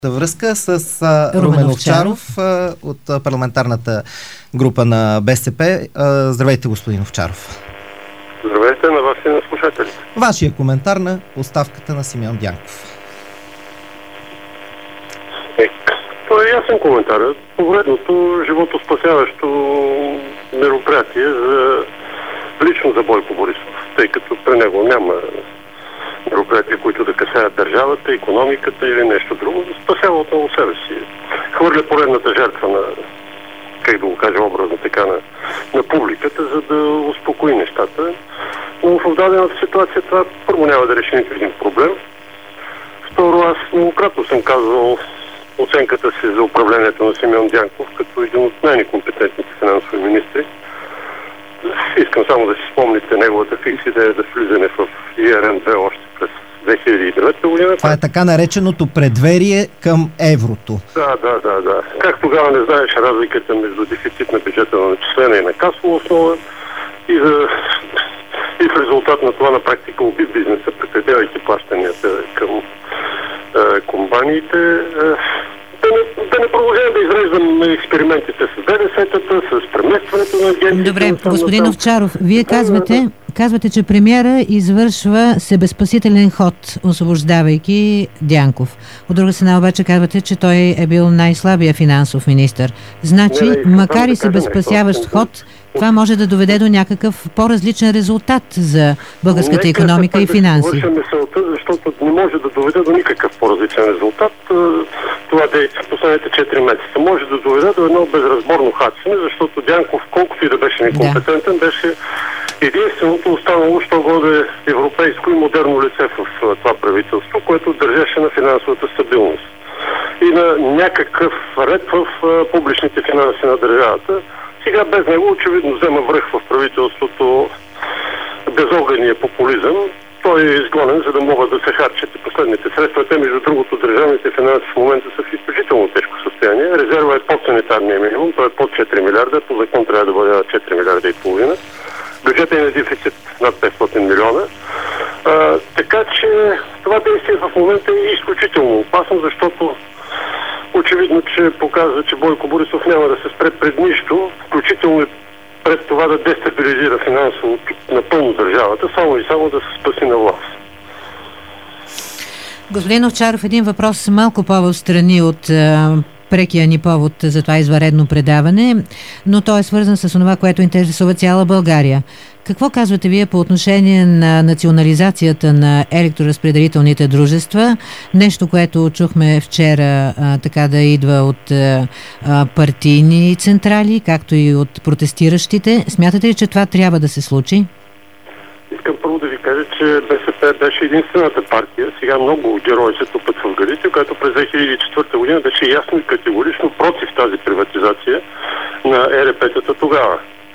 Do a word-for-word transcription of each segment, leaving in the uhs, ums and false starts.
Връзка с а, Румен Овчаров а, от а, парламентарната група на БСП. А, здравейте, господин Овчаров. Здравейте на вас и на слушателите. Вашия коментар на оставката на Симеон Дянков. Е, това е ясен коментар. Поредното животоспасяващо мероприятие за лично за Бойко Борисов, тъй като при него няма мероприятия, които да касаят държавата, икономиката или нещо друго, да спасява отново себе си. Хвърля поредната жертва на, как да го кажа образно така, на, на публиката, за да успокои нещата. Но в дадената ситуация това първо няма да реши нито един проблем. Второ, аз многократно съм казвал оценката си за управлението на Симеон Дянков като един от най-некомпетентните финансови министри. Искам само да си спомните неговата фикс идея за влизане в И Р Н две още през две хиляди и девета година. Това е така нареченото предверие към еврото. Да, да, да, да. Как тогава не знаеш разликата между дефицит на бюджета на начислена и на касова основа и, за... и в резултат на това на практика уби бизнеса, прекратявайки плащанията към е, компаниите. Е, Да не, да не продължавам да изреждам експериментите с ДДС-тата, с преместването на агенцията. Добре, господин Овчаров, вие казвате, казвате, че премиера извършва себеспасителен ход, освобождавайки Дянков. От друга страна обаче казвате, че той е бил най-слабия финансов министър. Значи, не, не, макар и себеспасяващ ход, това може да доведе до някакъв по-различен резултат за българската икономика и финанси. Нека мисълта, защото не може да доведе до никакъв по-различен резултат. Това действие в последните четири месеца може да доведе до едно безразборно хачене, защото Дянков, колкото и да беше некомпетентен, да. беше единственото останало, що годе европейско и модерно лице в това правителство, което държеше на финансовата стабилност и на някакъв ред в публичните финанси на държавата. Сега без него очевидно взема връх в правителството безогледния популизъм. Той е изгонен, за да могат да се харчат и последните средства. Те, между другото, държавните финанси в момента са в изключително тежко състояние. Резерва е под санитарния минимум, той е под четири милиарда, по закон трябва да бъде четири милиарда и половина. Бюджетът е на дефицит над петстотин милиона. А, така че това действие в момента е изключително опасно, защото очевидно, че показва, че Бойко Борисов няма да се спре пред нищо, включително и пред това да дестабилизира финансово напълно държавата, само и само да се спаси на власт. Господин Овчаров, един въпрос малко по-встрани от а, прекия ни повод за това извънредно предаване, но той е свързан с това, което интересува цяла България. Какво казвате вие по отношение на национализацията на електроразпределителните дружества? Нещо, което чухме вчера а, така да идва от а, партийни централи, както и от протестиращите. Смятате ли, че това трябва да се случи? Искам първо да ви кажа, че БСП беше единствената партия. Сега много герои се тупат в гърдите, която през две хиляди и четвърта година беше ясно и категорично против тази приватизация на Е Р П-тата тогава.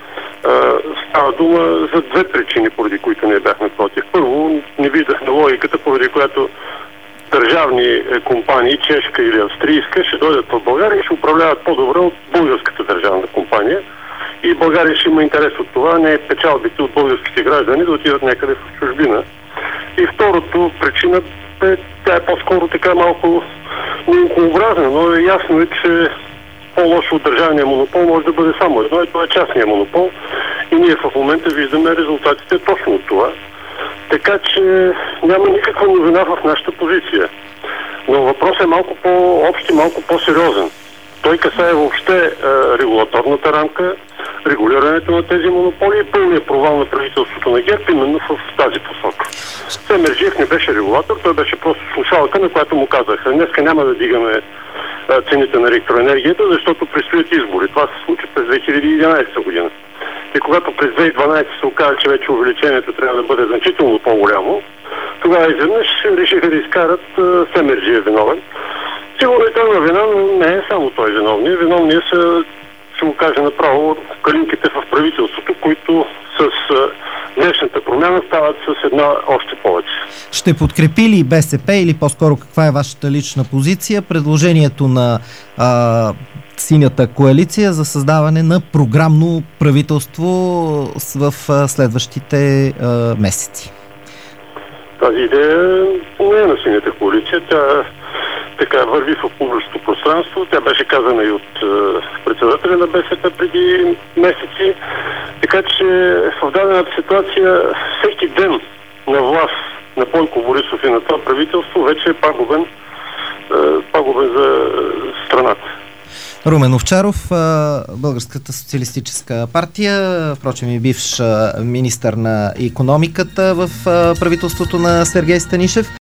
Става дума за две причини, поради които не бяхме против. Първо, не виждахме логиката, поради която държавни компании, чешка или австрийска, ще дойдат в България и ще управляват по-добре от българската държавна компания. И България ще има интерес от това, не е печалбите от българските граждани да отидат някъде в чужбина. И второто причина е, тя е по-скоро така малко неукообразна, но е ясно е, че по-лошо от държавния монопол може да бъде само едно, и това е частния монопол. И ние в момента виждаме резултатите точно от това. Така че няма никаква новина в нашата позиция. Но въпросът е малко по-общ и малко по-сериозен. Той касае въобще е, регулаторната рамка, регулирането на тези монополи и пълния провал на правителството на ГЕРБ именно в тази посока. Семерджиев не беше регулатор, той беше просто слушалка, на която му казаха: днеска няма да дигаме цените на електроенергията, защото предстоят избори. Това се случи през две хиляди и единадесета година. И когато през две хиляди и дванадесета се оказа, че вече увеличението трябва да бъде значително по-голямо, тогава изведнъж решиха да изкарат Семерджиев виновен. Сигурно и той има вина, но не е само той виновният. Виновният са, ще го кажа направо, калинките в правителството, които с днешната промяна стават с една още повече. Ще подкрепи ли БСП или по-скоро каква е вашата лична позиция предложението на а, Синята коалиция за създаване на програмно правителство в а, следващите а, месеци? Тази идея не е на Синята коалиция. Тя така върви в публичното пространство. Тя беше казана и от е, председателя на БСП преди месеци. Така че в дадената ситуация всеки ден на власт на Бойко Борисов и на това правителство вече е пагубен, е, пагубен за страната. Румен Овчаров, Българската социалистическа партия, впрочем и бивш министър на икономиката в правителството на Сергей Станишев.